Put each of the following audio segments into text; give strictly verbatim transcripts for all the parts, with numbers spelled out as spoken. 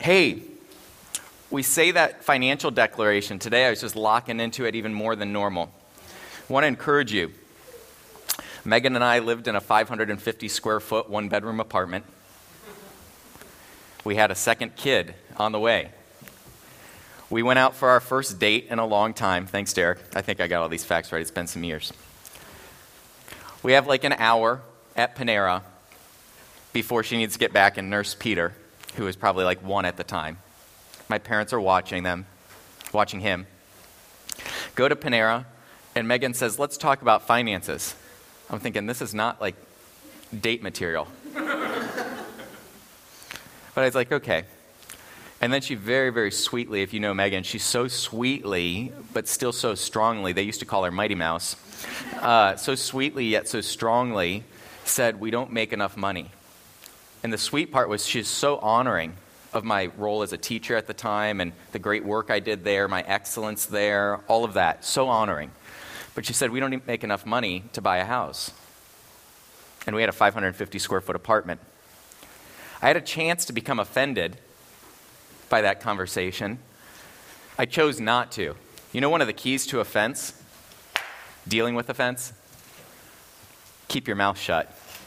Hey, we say that financial declaration. Today I was just locking into it even more than normal. I want to encourage you. Megan and I lived in a five hundred fifty square foot, one bedroom apartment. We had a second kid on the way. We went out for our first date in a long time. Thanks, Derek. I think I got all these facts right. It's been some years. We have like an hour at Panera before she needs to get back and nurse Peter, who was probably like one at the time. My parents are watching them, watching him. Go to Panera, and Megan says, let's talk about finances. I'm thinking, this is not like date material. But I was like, okay. And then she very, very sweetly, if you know Megan, she's so sweetly, but still so strongly, they used to call her Mighty Mouse, uh, so sweetly yet so strongly said, we don't make enough money. And the sweet part was she's so honoring of my role as a teacher at the time and the great work I did there, my excellence there, all of that, so honoring. But she said, we don't even make enough money to buy a house. And we had a five hundred fifty square foot apartment. I had a chance to become offended by that conversation. I chose not to. You know one of the keys to offense, dealing with offense? Keep your mouth shut.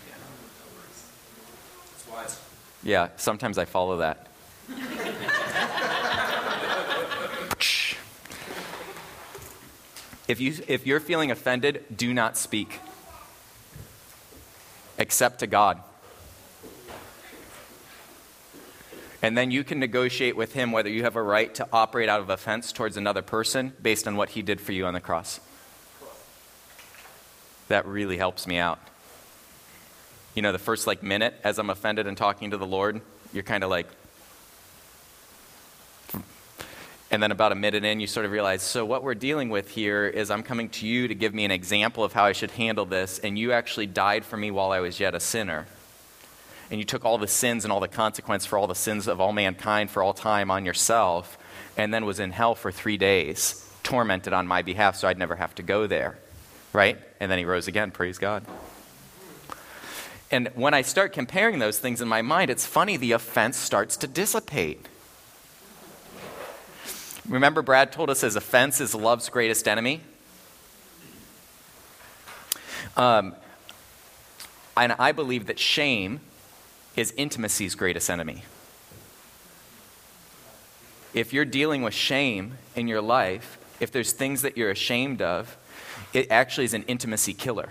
That's wise. Yeah, sometimes I follow that. If you, if you're feeling offended, do not speak. Except to God. And then you can negotiate with him whether you have a right to operate out of offense towards another person based on what he did for you on the cross. That really helps me out. You know, the first like minute as I'm offended and talking to the Lord, you're kind of like, and then about a minute in, you sort of realize, so what we're dealing with here is I'm coming to you to give me an example of how I should handle this, and you actually died for me while I was yet a sinner. And you took all the sins and all the consequence for all the sins of all mankind for all time on yourself, and then was in hell for three days, tormented on my behalf so I'd never have to go there, right? And then he rose again, praise God. And when I start comparing those things in my mind, it's funny, the offense starts to dissipate. Remember Brad told us his offense is love's greatest enemy? Um, and I believe that shame is intimacy's greatest enemy. If you're dealing with shame in your life, if there's things that you're ashamed of, it actually is an intimacy killer.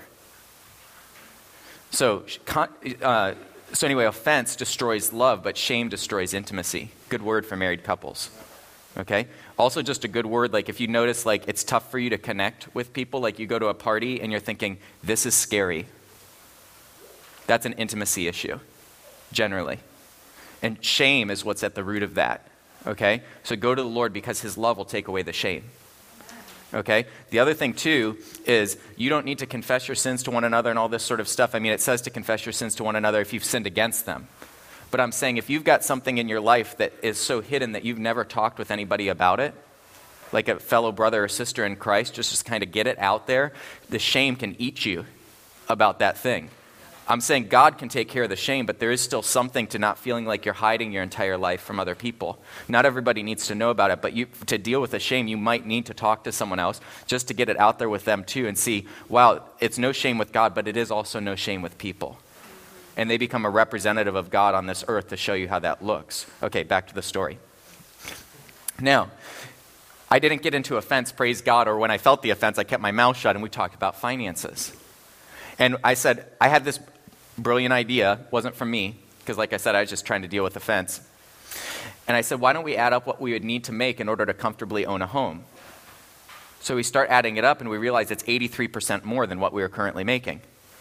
So, uh, so anyway, offense destroys love, but shame destroys intimacy. Good word for married couples. Okay? Also just a good word, like if you notice like it's tough for you to connect with people, like you go to a party and you're thinking, this is scary. That's an intimacy issue, generally. And shame is what's at the root of that. Okay? So go to the Lord because his love will take away the shame. Okay? The other thing, too, is you don't need to confess your sins to one another and all this sort of stuff. I mean, it says to confess your sins to one another if you've sinned against them. But I'm saying if you've got something in your life that is so hidden that you've never talked with anybody about it, like a fellow brother or sister in Christ, just, just kind of get it out there, the shame can eat you about that thing. I'm saying God can take care of the shame, but there is still something to not feeling like you're hiding your entire life from other people. Not everybody needs to know about it, but you, to deal with the shame, you might need to talk to someone else just to get it out there with them too and see, wow, it's no shame with God, but it is also no shame with people. And they become a representative of God on this earth to show you how that looks. Okay, back to the story. Now, I didn't get into offense, praise God, or when I felt the offense, I kept my mouth shut and we talked about finances. And I said, I had this brilliant idea, wasn't from me, because like I said, I was just trying to deal with offense. And I said, why don't we add up what we would need to make in order to comfortably own a home? So we start adding it up and we realize it's eighty-three percent more than what we are currently making.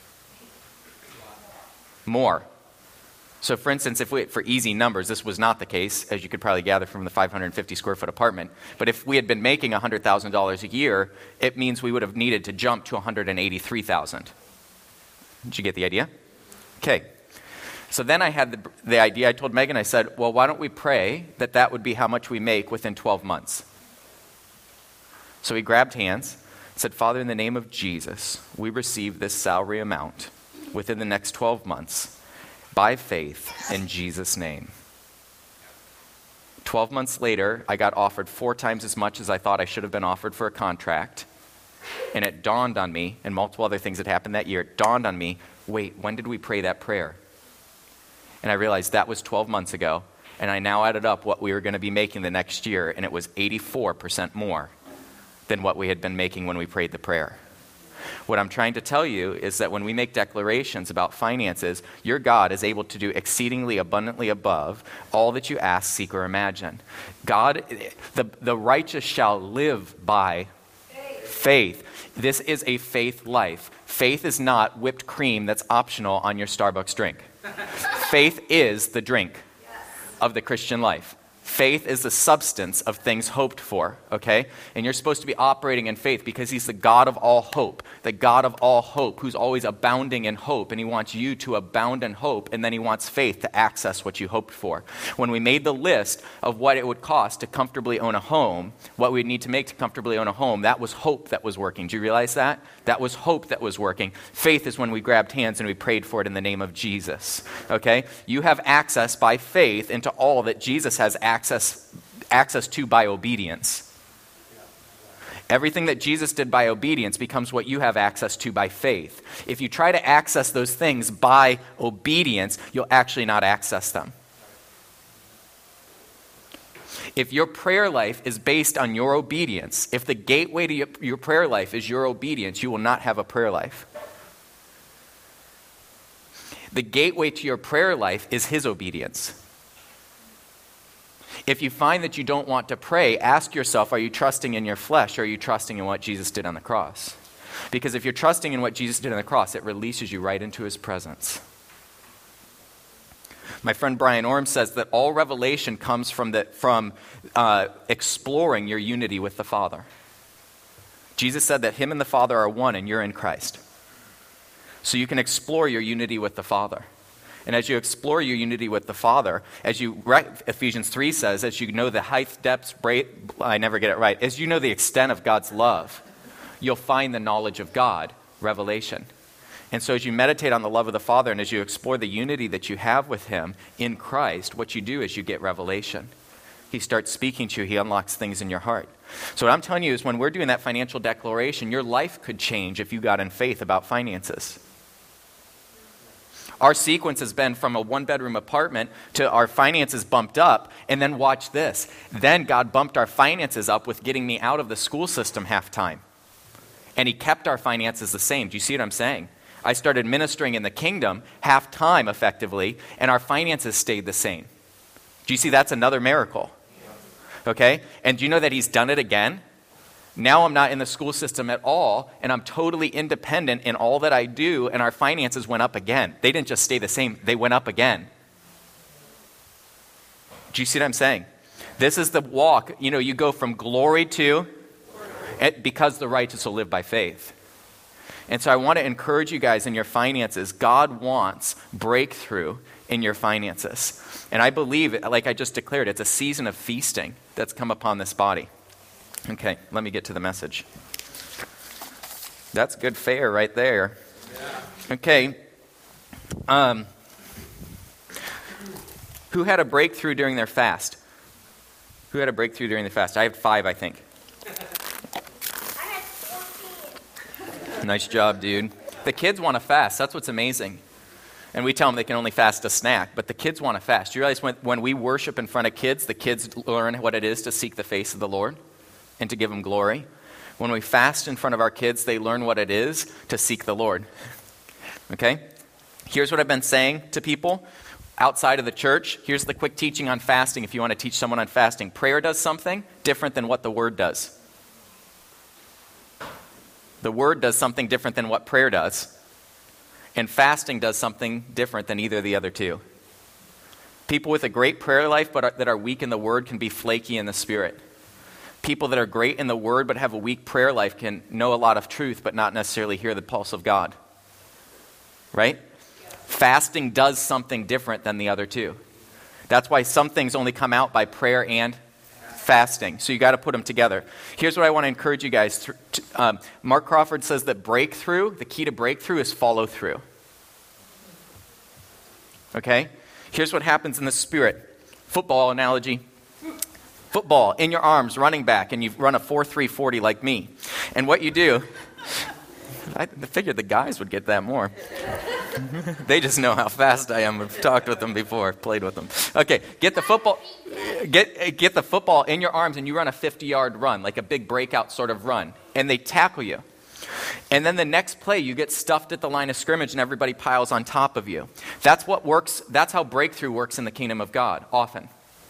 More. So for instance, if we, for easy numbers, this was not the case, as you could probably gather from the five hundred fifty square foot apartment. But if we had been making one hundred thousand dollars a year, it means we would have needed to jump to one hundred eighty-three thousand dollars. Did you get the idea? Okay. So then I had the, the idea, I told Megan, I said, well, why don't we pray that that would be how much we make within twelve months? So we grabbed hands, said, Father, in the name of Jesus, we receive this salary amount within the next twelve months by faith in Jesus' name. twelve months later, I got offered four times as much as I thought I should have been offered for a contract. And it dawned on me, and multiple other things that happened that year, it dawned on me, wait, when did we pray that prayer? And I realized that was twelve months ago, and I now added up what we were going to be making the next year, and it was eighty-four percent more than what we had been making when we prayed the prayer. What I'm trying to tell you is that when we make declarations about finances, your God is able to do exceedingly abundantly above all that you ask, seek, or imagine. God, the, the righteous shall live by faith. This is a faith life. Faith is not whipped cream that's optional on your Starbucks drink. Faith is the drink of the Christian life. Faith is the substance of things hoped for, okay? And you're supposed to be operating in faith because he's the God of all hope, the God of all hope who's always abounding in hope, and he wants you to abound in hope, and then he wants faith to access what you hoped for. When we made the list of what it would cost to comfortably own a home, what we'd need to make to comfortably own a home, that was hope that was working. Do you realize that? That was hope that was working. Faith is when we grabbed hands and we prayed for it in the name of Jesus, okay? You have access by faith into all that Jesus has access Access, access to by obedience. Everything that Jesus did by obedience becomes what you have access to by faith. If you try to access those things by obedience, you'll actually not access them. If your prayer life is based on your obedience, if the gateway to your, your prayer life is your obedience, you will not have a prayer life. The gateway to your prayer life is his obedience. If you find that you don't want to pray, ask yourself, are you trusting in your flesh or are you trusting in what Jesus did on the cross? Because if you're trusting in what Jesus did on the cross, it releases you right into his presence. My friend Brian Orm says that all revelation comes from, the, from uh, exploring your unity with the Father. Jesus said that him and the Father are one and you're in Christ. So you can explore your unity with the Father. And as you explore your unity with the Father, as you, right, Ephesians three says, as you know the height, depths, breadth, I never get it right, as you know the extent of God's love, you'll find the knowledge of God, revelation. And so as you meditate on the love of the Father and as you explore the unity that you have with him in Christ, what you do is you get revelation. He starts speaking to you. He unlocks things in your heart. So what I'm telling you is when we're doing that financial declaration, your life could change if you got in faith about finances. Our sequence has been from a one-bedroom apartment to our finances bumped up, and then watch this. Then God bumped our finances up with getting me out of the school system half-time. And he kept our finances the same. Do you see what I'm saying? I started ministering in the kingdom half-time effectively, and our finances stayed the same. Do you see that's another miracle? Okay? And do you know that he's done it again? Now I'm not in the school system at all, and I'm totally independent in all that I do, and our finances went up again. They didn't just stay the same, they went up again. Do you see what I'm saying? This is the walk. You know, you go from glory to, because the righteous will live by faith. And so I want to encourage you guys in your finances. God wants breakthrough in your finances. And I believe, like I just declared, it's a season of feasting that's come upon this body. Okay, let me get to the message. That's good fare right there. Okay. Um, who had a breakthrough during their fast? Who had a breakthrough during the fast? I have five, I think. Nice job, dude. The kids want to fast. That's what's amazing. And we tell them they can only fast a snack, but the kids want to fast. Do you realize when, when we worship in front of kids, the kids learn what it is to seek the face of the Lord and to give him glory? When we fast in front of our kids, they learn what it is to seek the Lord. Okay? Here's what I've been saying to people outside of the church. Here's the quick teaching on fasting if you want to teach someone on fasting. Prayer does something different than what the word does. The word does something different than what prayer does. And fasting does something different than either of the other two. People with a great prayer life but are, that are weak in the word can be flaky in the spirit. People that are great in the word but have a weak prayer life can know a lot of truth but not necessarily hear the pulse of God. Right? Fasting does something different than the other two. That's why some things only come out by prayer and fasting. So you got to put them together. Here's what I want to encourage you guys. Um, Mark Crawford says that breakthrough, the key to breakthrough is follow through. Okay? Here's what happens in the spirit. Football analogy. football in your arms, running back, and you run a four three forty like me. And what you do, I figured the guys would get that more. They just know how fast I am. I've talked with them before, played with them. Okay, get the football, get get the football in your arms, and you run a fifty-yard run, like a big breakout sort of run, and they tackle you. And then the next play, you get stuffed at the line of scrimmage, and everybody piles on top of you. That's what works. That's how breakthrough works in the kingdom of God. Often,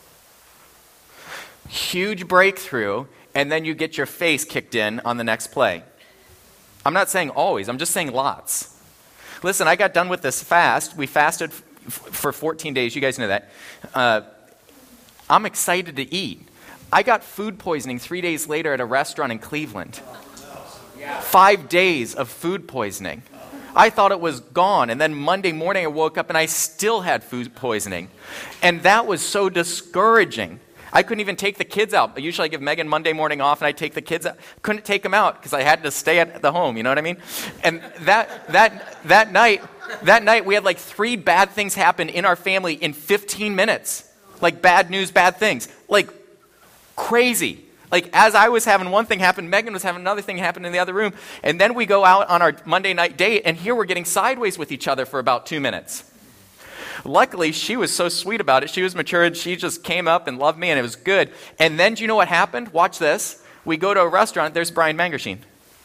huge breakthrough, and then you get your face kicked in on the next play. I'm not saying always. I'm just saying lots. Listen, I got done with this fast. We fasted f- for fourteen days. You guys know that. Uh, I'm excited to eat. I got food poisoning three days later at a restaurant in Cleveland. Five days of food poisoning. I thought it was gone. And then Monday morning I woke up and I still had food poisoning. And that was so discouraging. I couldn't even take the kids out. Usually I give Megan Monday morning off and I take the kids out. Couldn't take them out because I had to stay at the home, you know what I mean? And that that that night, that night we had like three bad things happen in our family in fifteen minutes. Like bad news, bad things. Like crazy. Like as I was having one thing happen, Megan was having another thing happen in the other room. And then we go out on our Monday night date and here we're getting sideways with each other for about two minutes. Luckily, she was so sweet about it. She was mature, and she just came up and loved me, and it was good. And then, do you know what happened? Watch this. We go to a restaurant. There's Brian Mangersheen.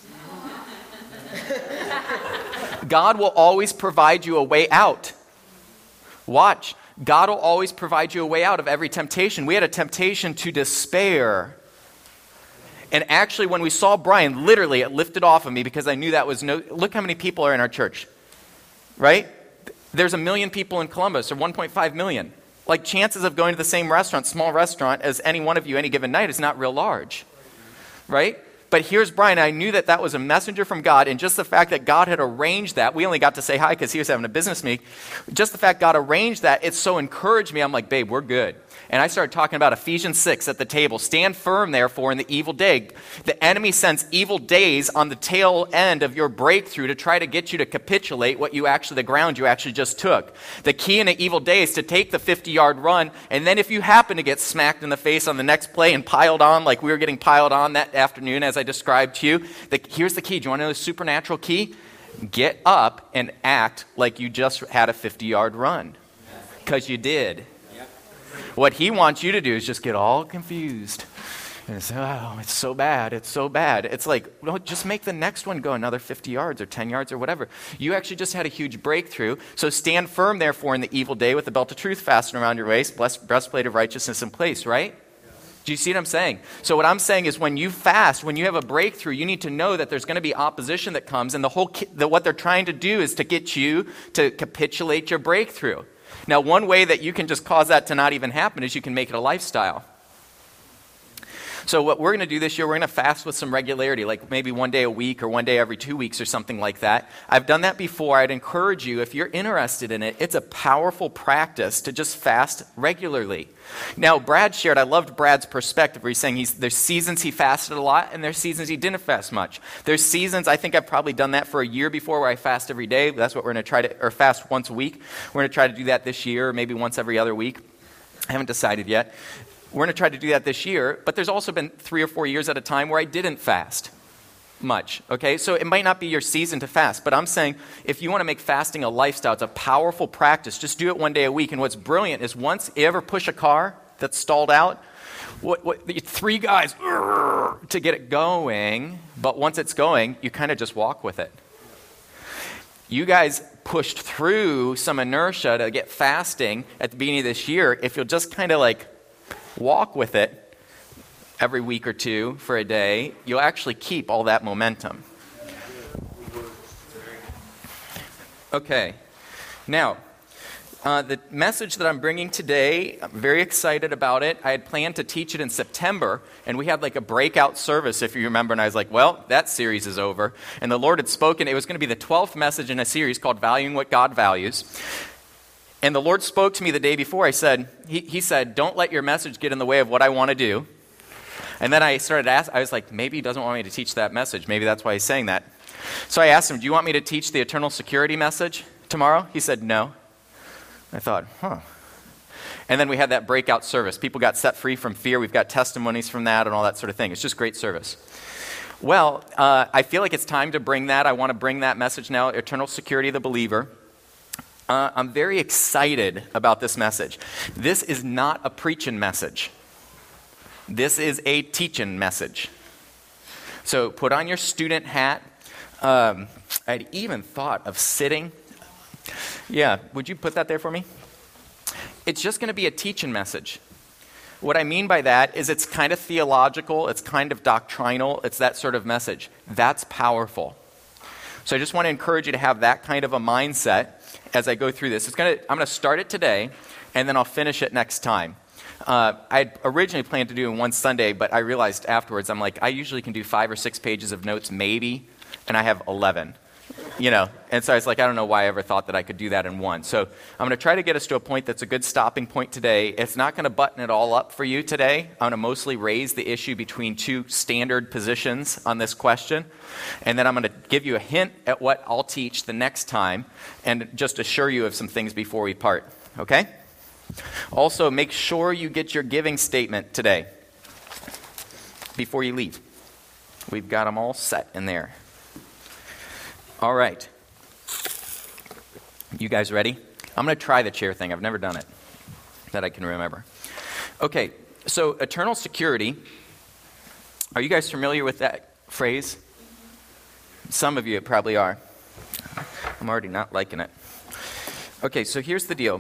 God will always provide you a way out. Watch. God will always provide you a way out of every temptation. We had a temptation to despair. And actually, when we saw Brian, literally, it lifted off of me because I knew that was no... Look how many people are in our church, right? There's a million people in Columbus, or one point five million. Like chances of going to the same restaurant, small restaurant, as any one of you any given night is not real large, right? But here's Brian. I knew that that was a messenger from God, and just the fact that God had arranged that, we only got to say hi because he was having a business meeting. Just the fact God arranged that, it so encouraged me. I'm like, babe, we're good. And I started talking about Ephesians six at the table. Stand firm, therefore, in the evil day. The enemy sends evil days on the tail end of your breakthrough to try to get you to capitulate what you actually, the ground you actually just took. The key in the evil day is to take the fifty-yard run, and then if you happen to get smacked in the face on the next play and piled on like we were getting piled on that afternoon as I described to you, the, here's the key. Do you want to know the supernatural key? Get up and act like you just had a fifty-yard run, because you did. What he wants you to do is just get all confused. And say, oh, it's so bad, it's so bad. It's like, well, just make the next one go another fifty yards or ten yards or whatever. You actually just had a huge breakthrough. So stand firm, therefore, in the evil day with the belt of truth fastened around your waist, breastplate of righteousness in place, right? Do you see what I'm saying? So what I'm saying is when you fast, when you have a breakthrough, you need to know that there's going to be opposition that comes, and the whole ki- the, what they're trying to do is to get you to capitulate your breakthrough. Now, one way that you can just cause that to not even happen is you can make it a lifestyle. So what we're going to do this year, we're going to fast with some regularity, like maybe one day a week or one day every two weeks or something like that. I've done that before. I'd encourage you, if you're interested in it, it's a powerful practice to just fast regularly. Now, Brad shared, I loved Brad's perspective where he's saying he's, there's seasons he fasted a lot and there's seasons he didn't fast much. There's seasons, I think I've probably done that for a year before where I fast every day. That's what we're going to try to, or fast once a week. We're going to try to do that this year, or maybe once every other week. I haven't decided yet. We're going to try to do that this year, but there's also been three or four years at a time where I didn't fast much, okay? So it might not be your season to fast, but I'm saying if you want to make fasting a lifestyle, it's a powerful practice. Just do it one day a week. And what's brilliant is once you ever push a car that's stalled out, what, what, three guys to get it going, but once it's going, you kind of just walk with it. You guys pushed through some inertia to get fasting at the beginning of this year. If you'll just kind of like walk with it every week or two for a day, you'll actually keep all that momentum. Okay. Now, uh, the message that I'm bringing today, I'm very excited about it. I had planned to teach it in September, and we had like a breakout service, if you remember, and I was like, well, that series is over. And the Lord had spoken. It was going to be the twelfth message in a series called Valuing What God Values. And the Lord spoke to me the day before. I said, he, he said, don't let your message get in the way of what I want to do. And then I started asking, I was like, maybe he doesn't want me to teach that message. Maybe that's why he's saying that. So I asked him, do you want me to teach the eternal security message tomorrow? He said, no. I thought, huh. And then we had that breakout service. People got set free from fear. We've got testimonies from that and all that sort of thing. It's just great service. Well, uh, I feel like it's time to bring that. I want to bring that message now, eternal security of the believer. Uh, I'm very excited about this message. This is not a preaching message. This is a teaching message. So put on your student hat. Um, I'd even thought of sitting. Yeah, would you put that there for me? It's just going to be a teaching message. What I mean by that is it's kind of theological, it's kind of doctrinal, it's that sort of message. That's powerful. So I just want to encourage you to have that kind of a mindset as I go through this. It's going to, I'm going to start it today, and then I'll finish it next time. Uh, I originally planned to do it in one Sunday, but I realized afterwards, I'm like, I usually can do five or six pages of notes, maybe, and I have eleven. You know, and so I was like, I don't know why I ever thought that I could do that in one. So I'm going to try to get us to a point that's a good stopping point today. It's not going to button it all up for you today. I'm going to mostly raise the issue between two standard positions on this question. And then I'm going to give you a hint at what I'll teach the next time and just assure you of some things before we part. Okay? Also, make sure you get your giving statement today before you leave. We've got them all set in there. All right. You guys ready? I'm going to try the chair thing. I've never done it that I can remember. Okay, so eternal security. Are you guys familiar with that phrase? Some of you probably are. I'm already not liking it. Okay, so here's the deal.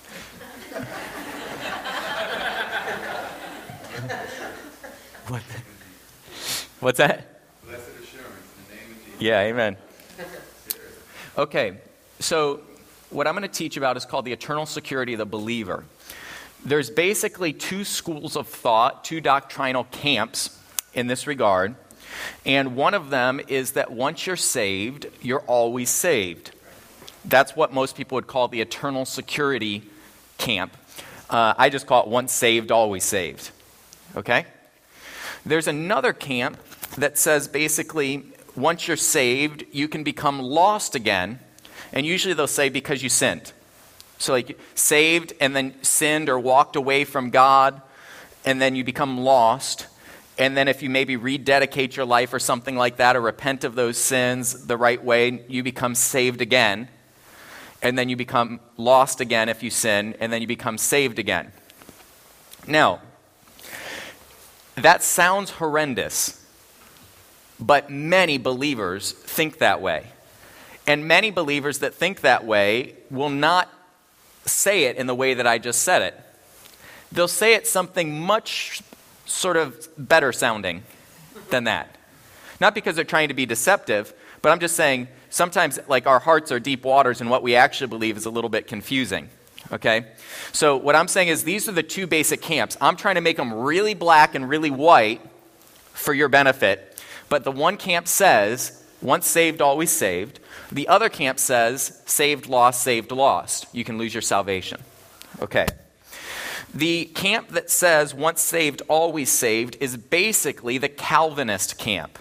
What? What's that? Blessed assurance in the name of Jesus. Yeah, amen. Okay, so what I'm going to teach about is called the eternal security of the believer. There's basically two schools of thought, two doctrinal camps in this regard. And one of them is that once you're saved, you're always saved. That's what most people would call the eternal security camp. Uh, I just call it once saved, always saved. Okay? There's another camp that says basically, once you're saved, you can become lost again. And usually they'll say because you sinned. So like saved and then sinned or walked away from God, and then you become lost. And then if you maybe rededicate your life or something like that, or repent of those sins the right way, you become saved again. And then you become lost again if you sin, and then you become saved again. Now, that sounds horrendous. But many believers think that way. And many believers that think that way will not say it in the way that I just said it. They'll say it something much sort of better sounding than that. Not because they're trying to be deceptive, but I'm just saying sometimes like our hearts are deep waters and what we actually believe is a little bit confusing. Okay? So what I'm saying is these are the two basic camps. I'm trying to make them really black and really white for your benefit. But the one camp says, once saved, always saved. The other camp says, saved, lost, saved, lost. You can lose your salvation. Okay. The camp that says, once saved, always saved, is basically the Calvinist camp.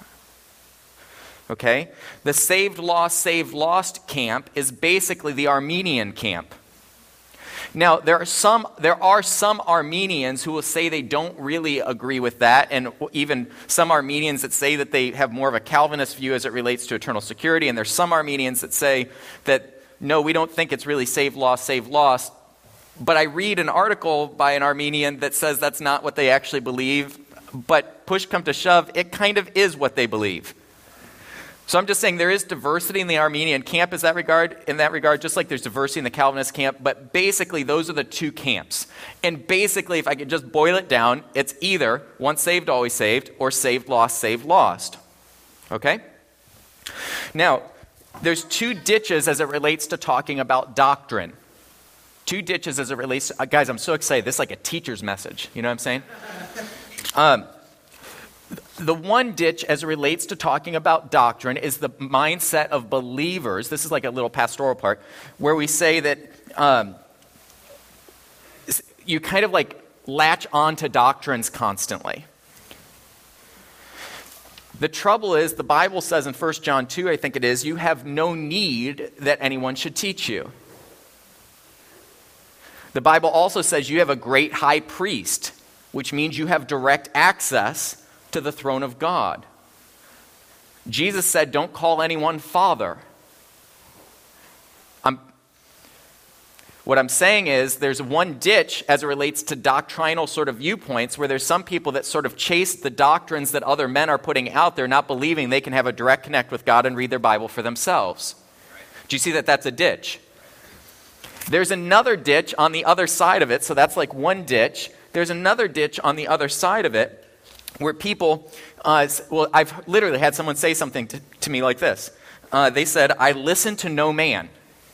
Okay? The saved, lost, saved, lost camp is basically the Arminian camp. Now, there are some there are some Arminians who will say they don't really agree with that, and even some Arminians that say that they have more of a Calvinist view as it relates to eternal security, and there's some Arminians that say that, no, we don't think it's really saved, lost, saved, lost. But I read an article by an Arminian that says that's not what they actually believe, but push come to shove, it kind of is what they believe. So I'm just saying there is diversity in the Arminian camp is that regard, in that regard, just like there's diversity in the Calvinist camp, but basically those are the two camps. And basically, if I could just boil it down, it's either once saved, always saved, or saved, lost, saved, lost. Okay? Now, there's two ditches as it relates to talking about doctrine. Two ditches as it relates to, uh, guys, I'm so excited. This is like a teacher's message. You know what I'm saying? Um, The one ditch as it relates to talking about doctrine is the mindset of believers. This is like a little pastoral part where we say that um, you kind of like latch on to doctrines constantly. The trouble is the Bible says in First John two, I think it is, you have no need that anyone should teach you. The Bible also says you have a great high priest, which means you have direct access to the throne of God. Jesus said, don't call anyone father. I'm, what I'm saying is there's one ditch as it relates to doctrinal sort of viewpoints where there's some people that sort of chase the doctrines that other men are putting out there, not believing they can have a direct connect with God and read their Bible for themselves. Do you see that that's a ditch? There's another ditch on the other side of it, so that's like one ditch. There's another ditch on the other side of it where people, uh, well, I've literally had someone say something to, to me like this. Uh, they said, I listen to no man.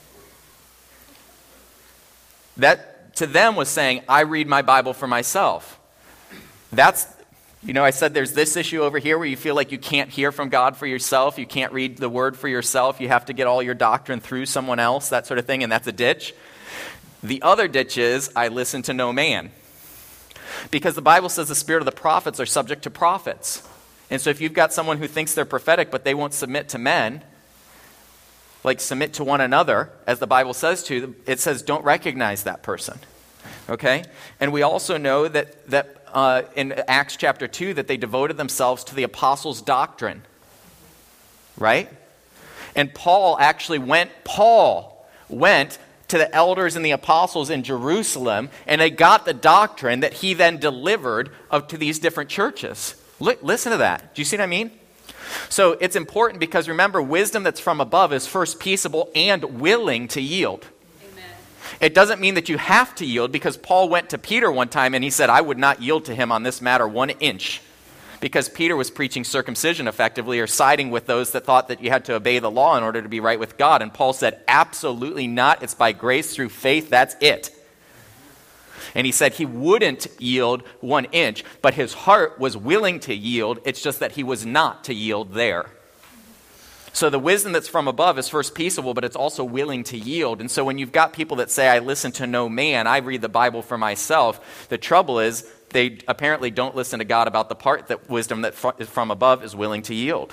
That, to them, was saying, I read my Bible for myself. That's, you know, I said there's this issue over here where you feel like you can't hear from God for yourself. You can't read the Word for yourself. You have to get all your doctrine through someone else, that sort of thing, and that's a ditch. The other ditch is, I listen to no man. Because the Bible says the spirit of the prophets are subject to prophets. And so if you've got someone who thinks they're prophetic but they won't submit to men, like submit to one another, as the Bible says to, it says don't recognize that person. Okay? And we also know that, that uh, in Acts chapter two that they devoted themselves to the apostles' doctrine. Right? And Paul actually went, Paul went to the elders and the apostles in Jerusalem, and they got the doctrine that he then delivered up to these different churches. Look, listen to that. Do you see what I mean? So it's important because remember, wisdom that's from above is first peaceable and willing to yield. Amen. It doesn't mean that you have to yield, because Paul went to Peter one time and he said, I would not yield to him on this matter one inch. Because Peter was preaching circumcision effectively, or siding with those that thought that you had to obey the law in order to be right with God. And Paul said, absolutely not. It's by grace through faith. That's it. And he said he wouldn't yield one inch, but his heart was willing to yield. It's just that he was not to yield there. So the wisdom that's from above is first peaceable, but it's also willing to yield. And so when you've got people that say, I listen to no man, I read the Bible for myself, the trouble is, they apparently don't listen to God about the part that wisdom that is from above is willing to yield.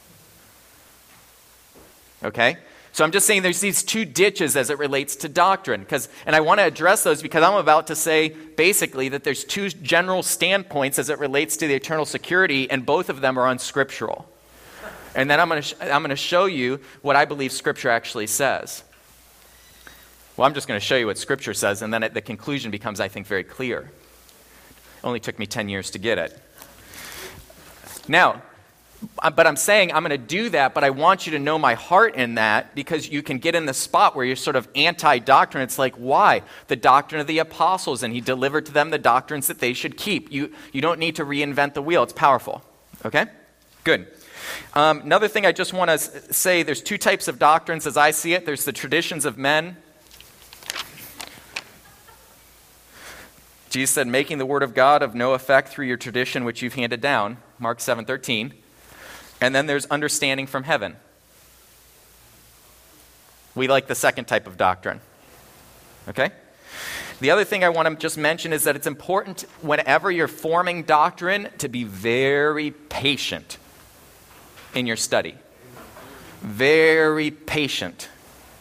Okay? So I'm just saying there's these two ditches as it relates to doctrine. Because, and I want to address those because I'm about to say basically that there's two general standpoints as it relates to the eternal security, and both of them are unscriptural. And then I'm going to sh- I'm going to show you what I believe Scripture actually says. Well, I'm just going to show you what Scripture says, and then it, the conclusion becomes, I think, very clear. Only took me ten years to get it. Now, but I'm saying I'm going to do that, but I want you to know my heart in that, because you can get in the spot where you're sort of anti-doctrine. It's like, why? The doctrine of the apostles, and he delivered to them the doctrines that they should keep. You, you don't need to reinvent the wheel. It's powerful. Okay? Good. Um, another thing I just want to say, there's two types of doctrines as I see it. There's the traditions of men. Jesus said, making the word of God of no effect through your tradition which you've handed down, Mark seven thirteen. And then there's understanding from heaven. We like the second type of doctrine. Okay? The other thing I want to just mention is that it's important whenever you're forming doctrine to be very patient in your study. Very patient.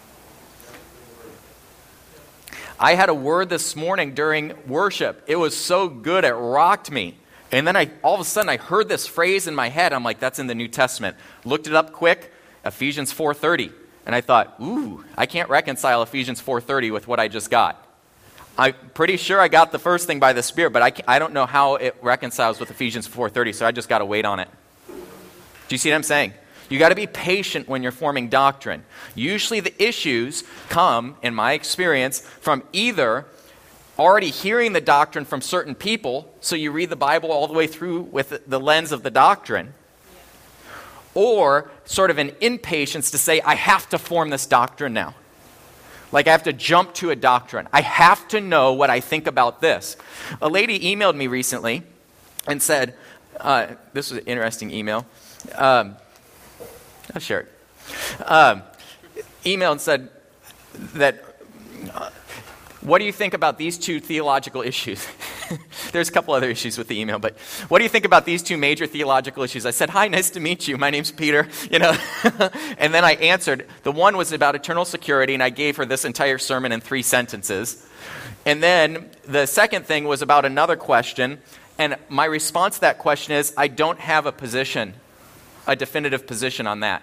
I had a word this morning during worship. It was so good, it rocked me. And then I, all of a sudden, I heard this phrase in my head. I'm like, that's in the New Testament. Looked it up quick, Ephesians four thirty. And I thought, ooh, I can't reconcile Ephesians four thirty with what I just got. I'm pretty sure I got the first thing by the Spirit, but I, I don't know how it reconciles with Ephesians four thirty, so I just got to wait on it. Do you see what I'm saying? You got to be patient when you're forming doctrine. Usually the issues come, in my experience, from either already hearing the doctrine from certain people, so you read the Bible all the way through with the lens of the doctrine, or sort of an impatience to say, I have to form this doctrine now. Like I have to jump to a doctrine. I have to know what I think about this. A lady emailed me recently and said, uh, this was an interesting email. Um, I'll share it. Um, emailed and said that, uh, what do you think about these two theological issues? There's a couple other issues with the email, but what do you think about these two major theological issues? I said, hi, nice to meet you. My name's Peter, you know. And then I answered. The one was about eternal security, and I gave her this entire sermon in three sentences. And then the second thing was about another question, and my response to that question is, I don't have a position, a definitive position on that.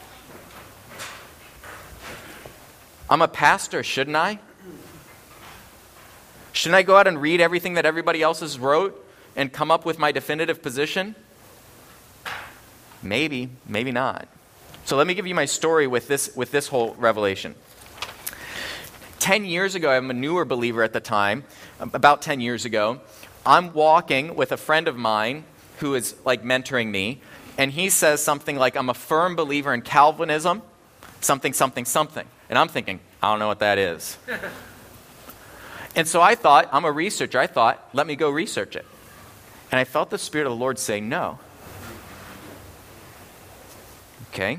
I'm a pastor, shouldn't I? Shouldn't I go out and read everything that everybody else has wrote and come up with my definitive position? Maybe, maybe not. So let me give you my story with this, with this whole revelation. Ten years ago, I'm a newer believer at the time, about ten years ago. I'm walking with a friend of mine who is like mentoring me, and he says something like, I'm a firm believer in Calvinism, something, something, something. And I'm thinking, I don't know what that is. And so I thought, I'm a researcher. I thought, let me go research it. And I felt the Spirit of the Lord say, no. Okay?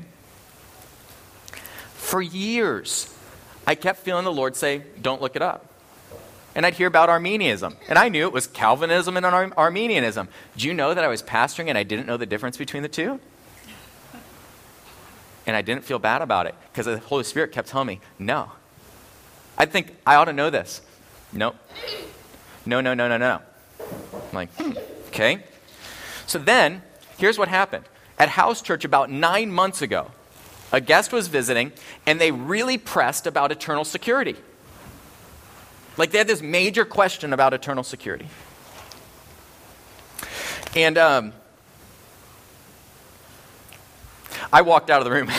For years, I kept feeling the Lord say, don't look it up. And I'd hear about Arminianism. And I knew it was Calvinism and Ar- Arminianism. Do you know that I was pastoring and I didn't know the difference between the two? And I didn't feel bad about it because the Holy Spirit kept telling me, no. I think I ought to know this. Nope. No, no, no, no, no. I'm like, hmm, okay. So then, here's what happened. At House Church about nine months ago, a guest was visiting, and they really pressed about eternal security. Like they had this major question about eternal security. And um, I walked out of the room.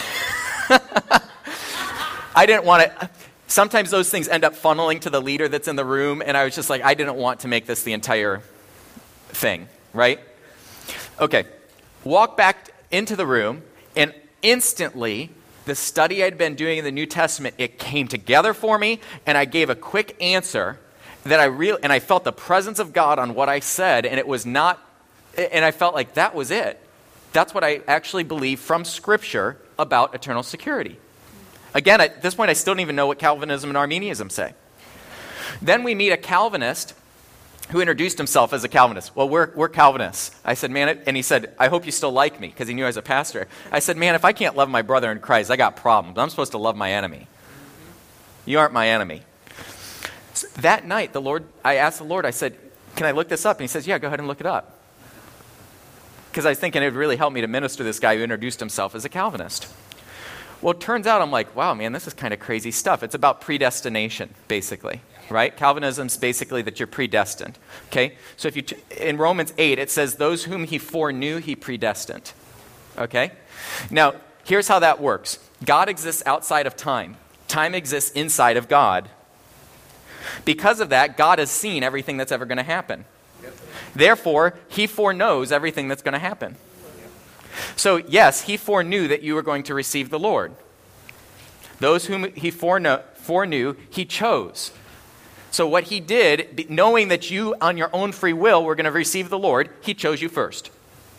I didn't want to... Sometimes those things end up funneling to the leader that's in the room, and I was just like, I didn't want to make this the entire thing, right? Okay, walk back into the room, and instantly, the study I'd been doing in the New Testament, it came together for me, and I gave a quick answer that I real and I felt the presence of God on what I said, and it was not, and I felt like that was it. That's what I actually believe from Scripture about eternal security. Again, at this point, I still don't even know what Calvinism and Arminianism say. Then we meet a Calvinist who introduced himself as a Calvinist. Well, we're, we're Calvinists. I said, man, and he said, I hope you still like me, because he knew I was a pastor. I said, man, if I can't love my brother in Christ, I got problems. I'm supposed to love my enemy. You aren't my enemy. So that night, the Lord, I asked the Lord, I said, can I look this up? And he says, yeah, go ahead and look it up. Because I was thinking it would really help me to minister to this guy who introduced himself as a Calvinist. Well, it turns out I'm like, wow, man, this is kind of crazy stuff. It's about predestination, basically, right? Calvinism's basically that you're predestined, okay? So if you t- in Romans eight, it says, those whom he foreknew, he predestined, okay? Now, here's how that works. God exists outside of time. Time exists inside of God. Because of that, God has seen everything that's ever going to happen. Therefore, he foreknows everything that's going to happen. So, yes, he foreknew that you were going to receive the Lord. Those whom he foreknow, foreknew, he chose. So what he did, knowing that you on your own free will were going to receive the Lord, he chose you first.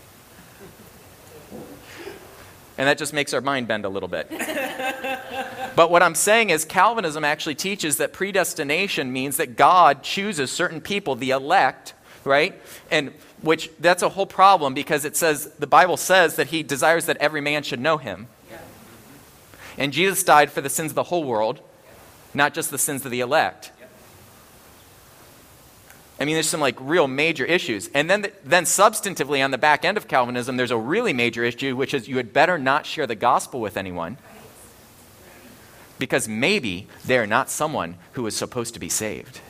And that just makes our mind bend a little bit. But what I'm saying is Calvinism actually teaches that predestination means that God chooses certain people, the elect, right? And which that's a whole problem because it says, the Bible says that he desires that every man should know him. Yeah. And Jesus died for the sins of the whole world, not just the sins of the elect. Yeah. I mean, there's some like real major issues. And then, the, then substantively on the back end of Calvinism, there's a really major issue, which is you had better not share the gospel with anyone because maybe they're not someone who is supposed to be saved.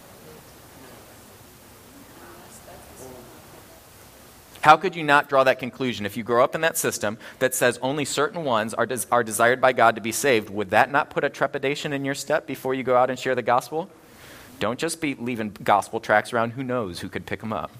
How could you not draw that conclusion? If you grow up in that system that says only certain ones are, des- are desired by God to be saved, would that not put a trepidation in your step before you go out and share the gospel? Don't just be leaving gospel tracts around. Who knows who could pick them up?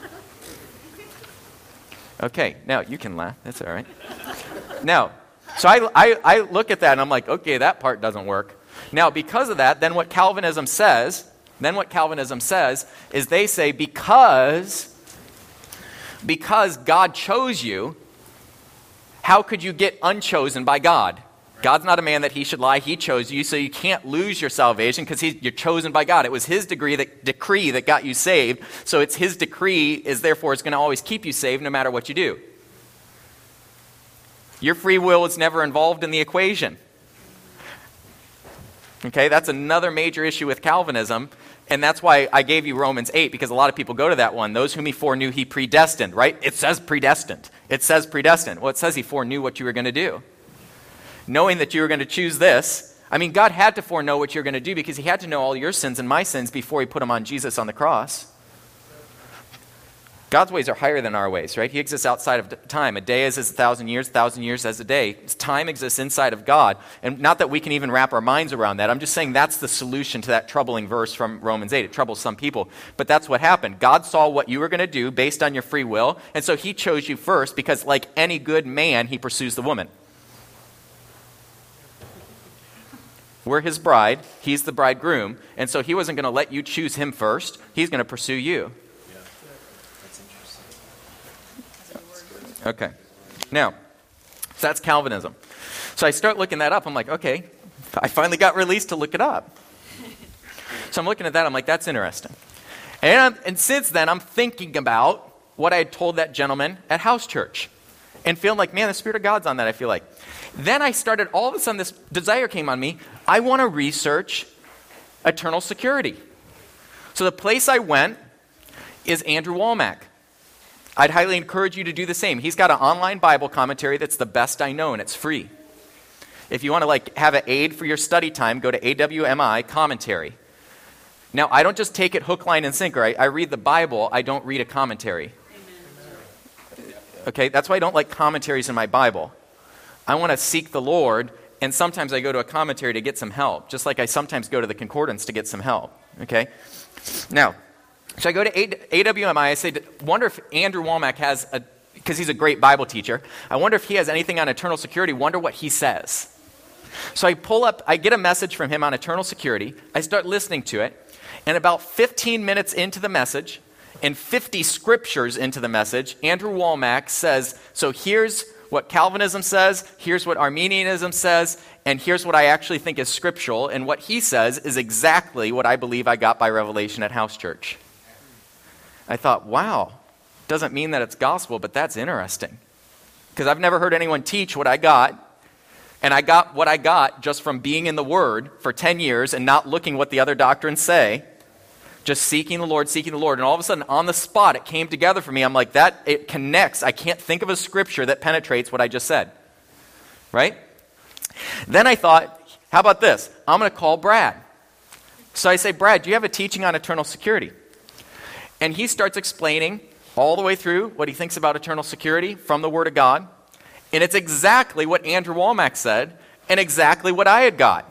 Okay, now you can laugh. That's all right. Now, so I, I, I look at that and I'm like, okay, that part doesn't work. Now, because of that, then what Calvinism says, then what Calvinism says is they say because... Because God chose you, how could you get unchosen by God? God's not a man that he should lie. He chose you, so you can't lose your salvation because you're chosen by God. It was his degree that, decree that got you saved, so it's his decree is therefore it's going to always keep you saved no matter what you do. Your free will is never involved in the equation. Okay, that's another major issue with Calvinism, and that's why I gave you Romans eight, because a lot of people go to that one. Those whom he foreknew, he predestined, right? It says predestined. It says predestined. Well, it says he foreknew what you were going to do. Knowing that you were going to choose this. I mean, God had to foreknow what you were going to do because he had to know all your sins and my sins before he put them on Jesus on the cross. God's ways are higher than our ways, right? He exists outside of time. A day is as a thousand years, a thousand years as a day. Time exists inside of God. And not that we can even wrap our minds around that. I'm just saying that's the solution to that troubling verse from Romans eight. It troubles some people. But that's what happened. God saw what you were going to do based on your free will. And so he chose you first because like any good man, he pursues the woman. We're his bride. He's the bridegroom. And so he wasn't going to let you choose him first. He's going to pursue you. Yeah. That's interesting. Okay. Now, so that's Calvinism. So I start looking that up. I'm like, okay, I finally got released to look it up. So I'm looking at that. I'm like, that's interesting. And, I'm, and since then, I'm thinking about what I had told that gentleman at house church and feeling like, man, the Spirit of God's on that, I feel like. Then I started, all of a sudden, this desire came on me. I want to research eternal security. So the place I went is Andrew Wommack. I'd highly encourage you to do the same. He's got an online Bible commentary that's the best I know, and it's free. If you want to like have an aid for your study time, go to A W M I commentary. Now, I don't just take it hook, line, and sinker. I, I read the Bible. I don't read a commentary. Amen. Okay, that's why I don't like commentaries in my Bible. I want to seek the Lord, and sometimes I go to a commentary to get some help, just like I sometimes go to the concordance to get some help, okay? Now, so I go to A W M I, I say, wonder if Andrew Wommack has, a, because he's a great Bible teacher, I wonder if he has anything on eternal security, wonder what he says. So I pull up, I get a message from him on eternal security, I start listening to it, and about fifteen minutes into the message, and fifty scriptures into the message, Andrew Wommack says, so here's what Calvinism says, here's what Arminianism says, and here's what I actually think is scriptural, and what he says is exactly what I believe I got by revelation at house church. I thought, wow, doesn't mean that it's gospel, but that's interesting. Because I've never heard anyone teach what I got, and I got what I got just from being in the Word for ten years and not looking what the other doctrines say, just seeking the Lord, seeking the Lord. And all of a sudden, on the spot, it came together for me. I'm like, that, it connects. I can't think of a scripture that penetrates what I just said. Right? Then I thought, how about this? I'm going to call Brad. So I say, Brad, do you have a teaching on eternal security? And he starts explaining all the way through what he thinks about eternal security from the Word of God. And it's exactly what Andrew Wommack said and exactly what I had got.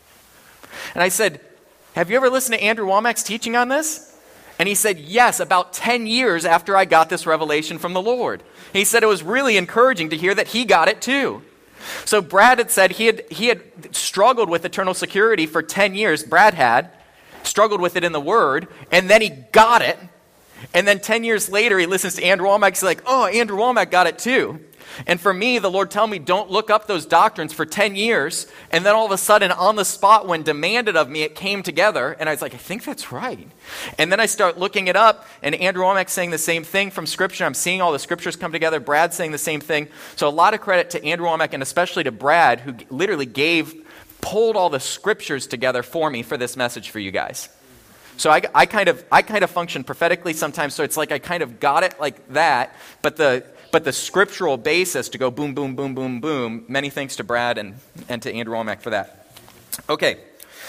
And I said, have you ever listened to Andrew Wommack's teaching on this? And he said, yes, about ten years after I got this revelation from the Lord. He said it was really encouraging to hear that he got it too. So Brad had said he had, he had struggled with eternal security for ten years. Brad had struggled with it in the Word, and then he got it. And then ten years later, he listens to Andrew Wommack. He's like, oh, Andrew Wommack got it too. And for me, the Lord told me, don't look up those doctrines for ten years. And then all of a sudden, on the spot, when demanded of me, it came together. And I was like, I think that's right. And then I start looking it up, and Andrew Wommack saying the same thing from Scripture. I'm seeing all the Scriptures come together. Brad saying the same thing. So a lot of credit to Andrew Wommack, and especially to Brad, who literally gave, pulled all the Scriptures together for me for this message for you guys. So I, I kind of I kind of function prophetically sometimes, so it's like I kind of got it like that, but the but the scriptural basis to go boom, boom, boom, boom, boom, many thanks to Brad and, and to Andrew Wommack for that. Okay.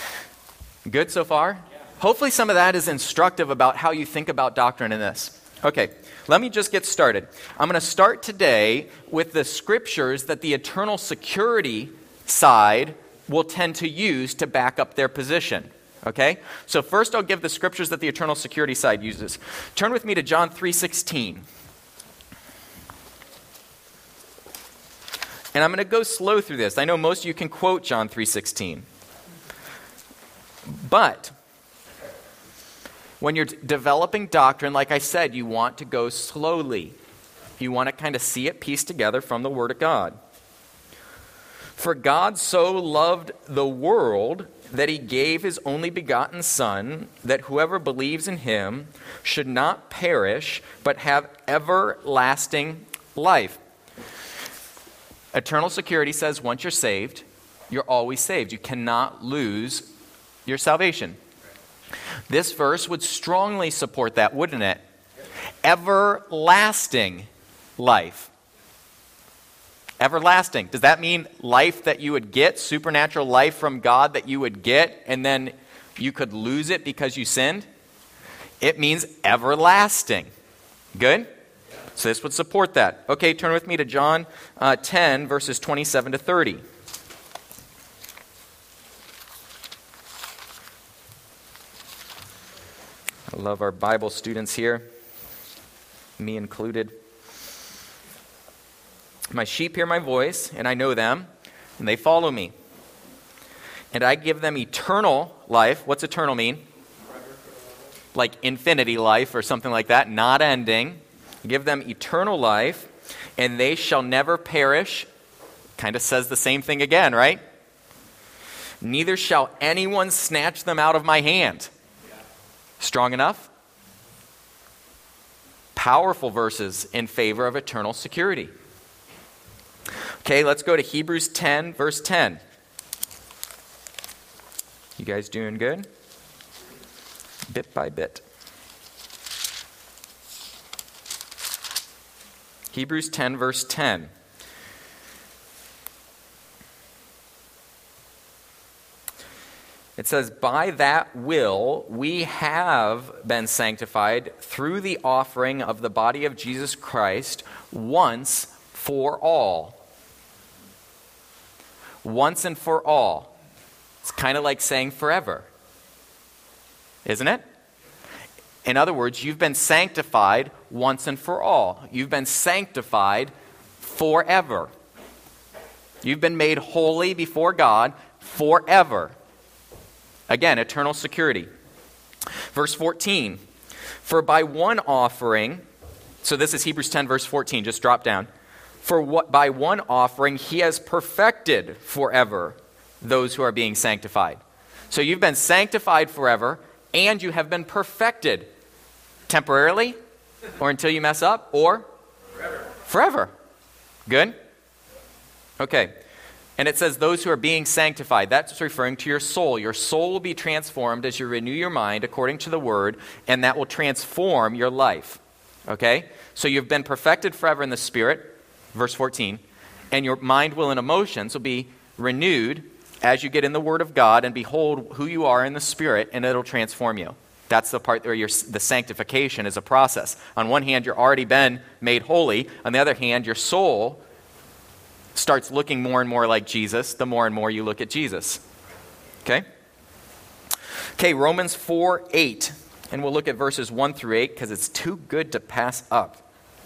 Good so far? Yeah. Hopefully some of that is instructive about how you think about doctrine in this. Okay, let me just get started. I'm going to start today with the scriptures that the eternal security side will tend to use to back up their position. Okay? So first I'll give the scriptures that the eternal security side uses. Turn with me to John three sixteen. And I'm going to go slow through this. I know most of you can quote John three sixteen. But when you're developing doctrine, like I said, you want to go slowly. You want to kind of see it pieced together from the Word of God. For God so loved the world that he gave his only begotten Son, that whoever believes in him should not perish, but have everlasting life. Eternal security says once you're saved, you're always saved. You cannot lose your salvation. This verse would strongly support that, wouldn't it? Everlasting life. Everlasting. Does that mean life that you would get, supernatural life from God that you would get, and then you could lose it because you sinned? It means everlasting. Good? So this would support that. Okay, turn with me to John uh, ten, verses twenty-seven to thirty. I love our Bible students here, me included. My sheep hear my voice, and I know them, and they follow me. And I give them eternal life. What's eternal mean? Like infinity life or something like that, not ending. I give them eternal life, and they shall never perish. Kind of says the same thing again, right? Neither shall anyone snatch them out of my hand. Strong enough? Powerful verses in favor of eternal security. Okay, let's go to Hebrews ten, verse ten. You guys doing good? Bit by bit. Hebrews ten, verse ten. It says, by that will we have been sanctified through the offering of the body of Jesus Christ once for all. Once and for all. It's kind of like saying forever. Isn't it? In other words, you've been sanctified once and for all. You've been sanctified forever. You've been made holy before God forever. Again, eternal security. Verse fourteen. For by one offering, so this is Hebrews ten, verse fourteen, just drop down. For what, by one offering he has perfected forever those who are being sanctified. So you've been sanctified forever, and you have been perfected temporarily, or until you mess up, or forever. Forever. Good? Okay. And it says those who are being sanctified. That's referring to your soul. Your soul will be transformed as you renew your mind according to the word, and that will transform your life. Okay? So you've been perfected forever in the Spirit, verse fourteen, and your mind, will, and emotions will be renewed as you get in the Word of God and behold who you are in the Spirit, and it'll transform you. That's the part where you're, the sanctification is a process. On one hand, you're already been made holy. On the other hand, your soul starts looking more and more like Jesus the more and more you look at Jesus. Okay? Okay, Romans four eight. And we'll look at verses one through eight because it's too good to pass up.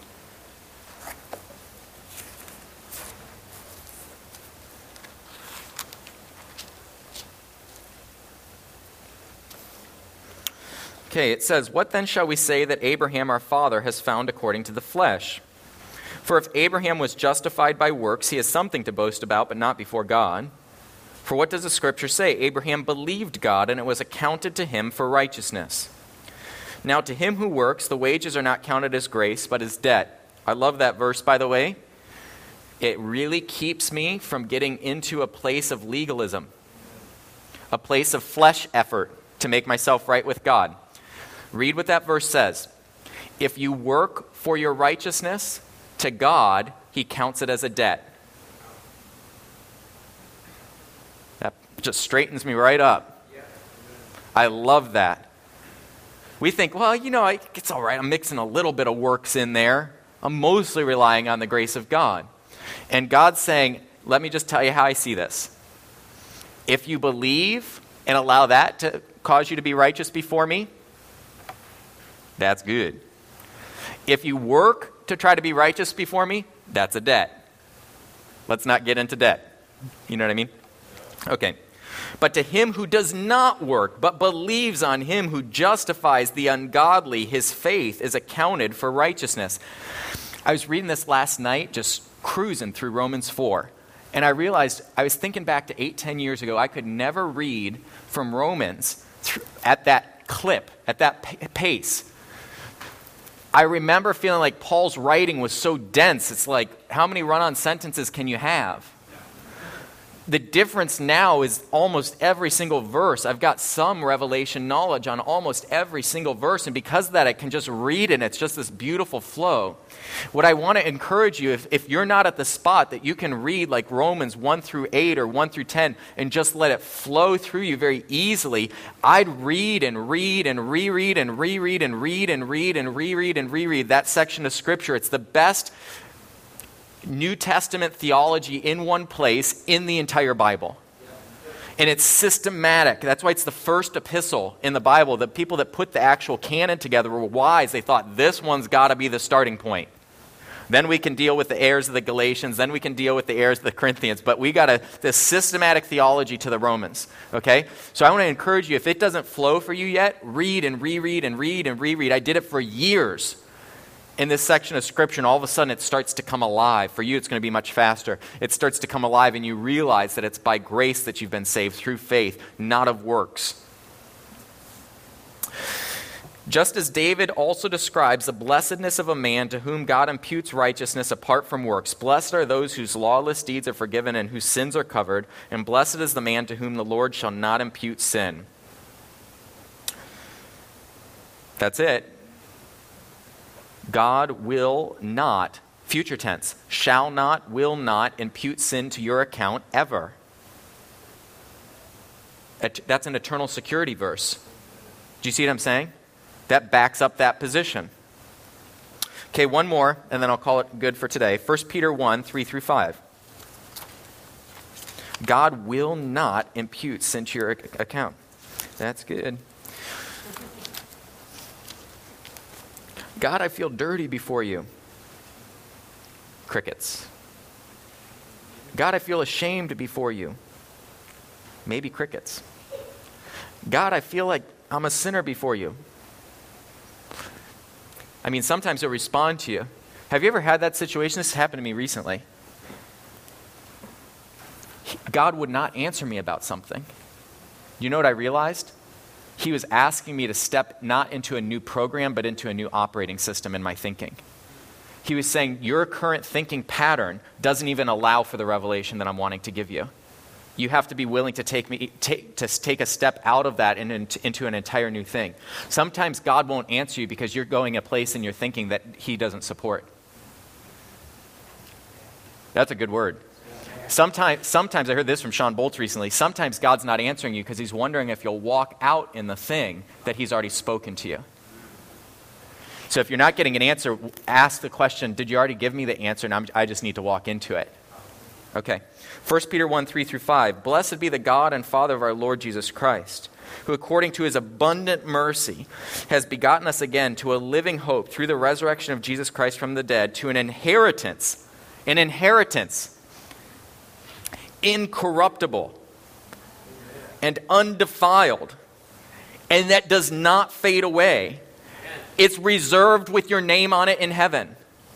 Okay, it says, what then shall we say that Abraham our father has found according to the flesh? For if Abraham was justified by works, he has something to boast about, but not before God. For what does the Scripture say? Abraham believed God, and it was accounted to him for righteousness. Now to him who works, the wages are not counted as grace, but as debt. I love that verse, by the way. It really keeps me from getting into a place of legalism, a place of flesh effort to make myself right with God. Read what that verse says. If you work for your righteousness, to God, he counts it as a debt. That just straightens me right up. I love that. We think, well, you know, it's all right. I'm mixing a little bit of works in there. I'm mostly relying on the grace of God. And God's saying, let me just tell you how I see this. If you believe and allow that to cause you to be righteous before me, that's good. If you work to try to be righteous before me, that's a debt. Let's not get into debt. You know what I mean? Okay. But to him who does not work, but believes on him who justifies the ungodly, his faith is accounted for righteousness. I was reading this last night, just cruising through Romans four. And I realized, I was thinking back to eight, ten years ago, I could never read from Romans th- at that clip, at that p- pace. I remember feeling like Paul's writing was so dense. It's like, how many run-on sentences can you have? The difference now is almost every single verse. I've got some revelation knowledge on almost every single verse, and because of that, I can just read it, and it's just this beautiful flow. What I want to encourage you, if, if you're not at the spot that you can read like Romans one through eight or one through ten and just let it flow through you very easily, I'd read and read and reread and reread and read and read and reread and reread that section of Scripture. It's the best New Testament theology in one place in the entire Bible. And it's systematic. That's why it's the first epistle in the Bible. The people that put the actual canon together were wise. They thought this one's got to be the starting point. Then we can deal with the heirs of the Galatians. Then we can deal with the heirs of the Corinthians. But we got a this systematic theology to the Romans. Okay? So I want to encourage you, if it doesn't flow for you yet, read and reread and read and reread. I did it for years in this section of Scripture, and all of a sudden it starts to come alive. For you, it's going to be much faster. It starts to come alive, and you realize that it's by grace that you've been saved through faith, not of works. Just as David also describes the blessedness of a man to whom God imputes righteousness apart from works. Blessed are those whose lawless deeds are forgiven and whose sins are covered, and blessed is the man to whom the Lord shall not impute sin. That's it. God will not, future tense, shall not, will not impute sin to your account ever. That's an eternal security verse. Do you see what I'm saying? That backs up that position. Okay, one more, and then I'll call it good for today. First Peter one, three through five. God will not impute sin to your account. That's good. God, I feel dirty before you. Crickets. God, I feel ashamed before you. Maybe crickets. God, I feel like I'm a sinner before you. I mean, sometimes he'll respond to you. Have you ever had that situation? This happened to me recently. God would not answer me about something. You know what I realized? He was asking me to step not into a new program, but into a new operating system in my thinking. He was saying, your current thinking pattern doesn't even allow for the revelation that I'm wanting to give you. You have to be willing to take me take, to take a step out of that and into, into an entire new thing. Sometimes God won't answer you because you're going a place in your thinking that he doesn't support. That's a good word. Sometimes, sometimes, I heard this from Sean Bolts recently, sometimes God's not answering you because he's wondering if you'll walk out in the thing that he's already spoken to you. So if you're not getting an answer, ask the question, did you already give me the answer and I'm, I just need to walk into it? Okay. First Peter one, three through five. Blessed be the God and Father of our Lord Jesus Christ, who according to his abundant mercy has begotten us again to a living hope through the resurrection of Jesus Christ from the dead, to an inheritance, an inheritance, incorruptible and undefiled, and that does not fade away. It's reserved with your name on it in heaven.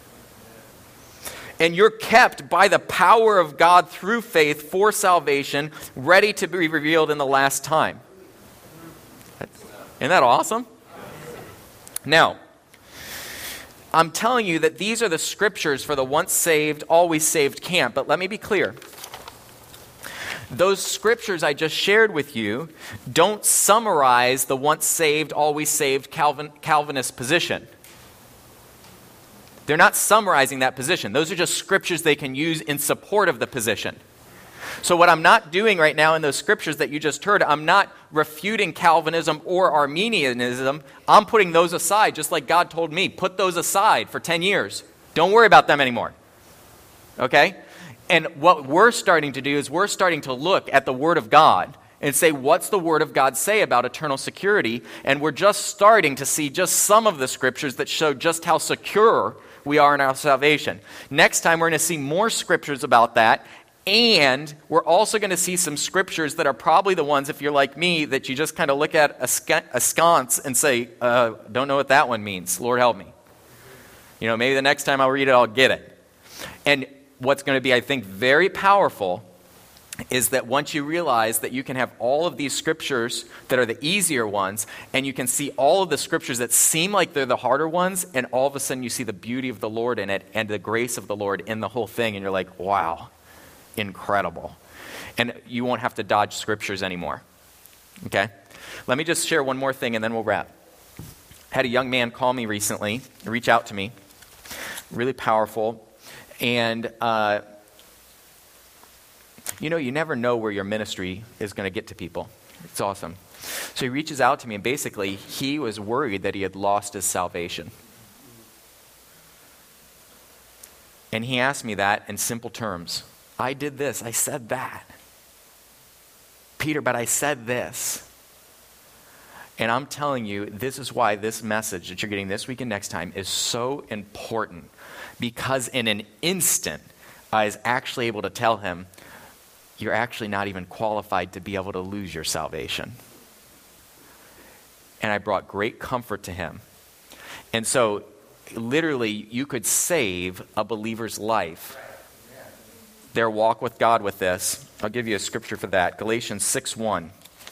And you're kept by the power of God through faith for salvation, ready to be revealed in the last time. Isn't that awesome? Now, I'm telling you that these are the scriptures for the once saved, always saved camp, but let me be clear. Those scriptures I just shared with you don't summarize the once saved, always saved Calvin, Calvinist position. They're not summarizing that position. Those are just scriptures they can use in support of the position. So what I'm not doing right now in those scriptures that you just heard, I'm not refuting Calvinism or Arminianism. I'm putting those aside, just like God told me. Put those aside for ten years. Don't worry about them anymore. Okay? And what we're starting to do is we're starting to look at the Word of God and say, what's the Word of God say about eternal security? And we're just starting to see just some of the scriptures that show just how secure we are in our salvation. Next time, we're going to see more scriptures about that. And we're also going to see some scriptures that are probably the ones, if you're like me, that you just kind of look at askance and say, uh, don't know what that one means. Lord, help me. You know, maybe the next time I'll read it, I'll get it. And what's going to be, I think, very powerful is that once you realize that you can have all of these scriptures that are the easier ones, and you can see all of the scriptures that seem like they're the harder ones, and all of a sudden you see the beauty of the Lord in it and the grace of the Lord in the whole thing, and you're like, wow, incredible. And you won't have to dodge scriptures anymore. Okay? Let me just share one more thing and then we'll wrap. I had a young man call me recently, reach out to me, really powerful, and uh, you know, you never know where your ministry is going to get to people. It's awesome. So he reaches out to me, and basically, he was worried that he had lost his salvation. And he asked me that in simple terms. I did this. I said that. Peter, but I said this. And I'm telling you, this is why this message that you're getting this week and next time is so important. Because in an instant, I was actually able to tell him, you're actually not even qualified to be able to lose your salvation. And I brought great comfort to him. And so, literally, you could save a believer's life. Their walk with God with this. I'll give you a scripture for that. Galatians six one.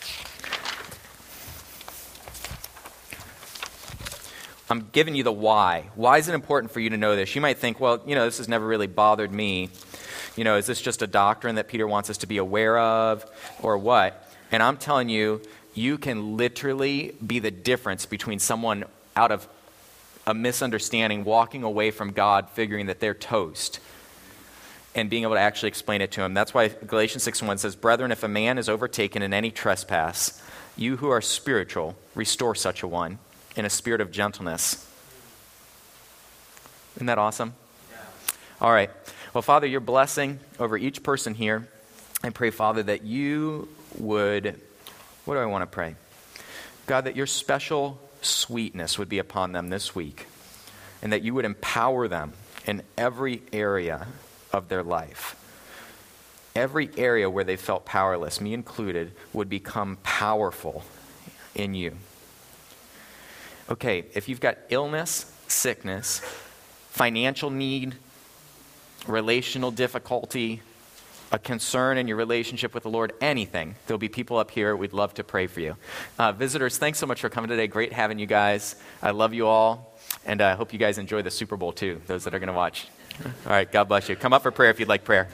I'm giving you the why. Why is it important for you to know this? You might think, well, you know, this has never really bothered me. You know, is this just a doctrine that Peter wants us to be aware of or what? And I'm telling you, you can literally be the difference between someone out of a misunderstanding, walking away from God, figuring that they're toast, and being able to actually explain it to him. That's why Galatians six one says, brethren, if a man is overtaken in any trespass, you who are spiritual, restore such a one in a spirit of gentleness. Isn't that awesome? Yeah. All right. Well, Father, your blessing over each person here. I pray, Father, that you would, what do I want to pray? God, that your special sweetness would be upon them this week, and that you would empower them in every area of their life. Every area where they felt powerless, me included, would become powerful in you. Okay, if you've got illness, sickness, financial need, relational difficulty, a concern in your relationship with the Lord, anything, there'll be people up here. We'd love to pray for you. Uh, visitors, thanks so much for coming today. Great having you guys. I love you all, and I uh, hope you guys enjoy the Super Bowl too, those that are going to watch. All right, God bless you. Come up for prayer if you'd like prayer.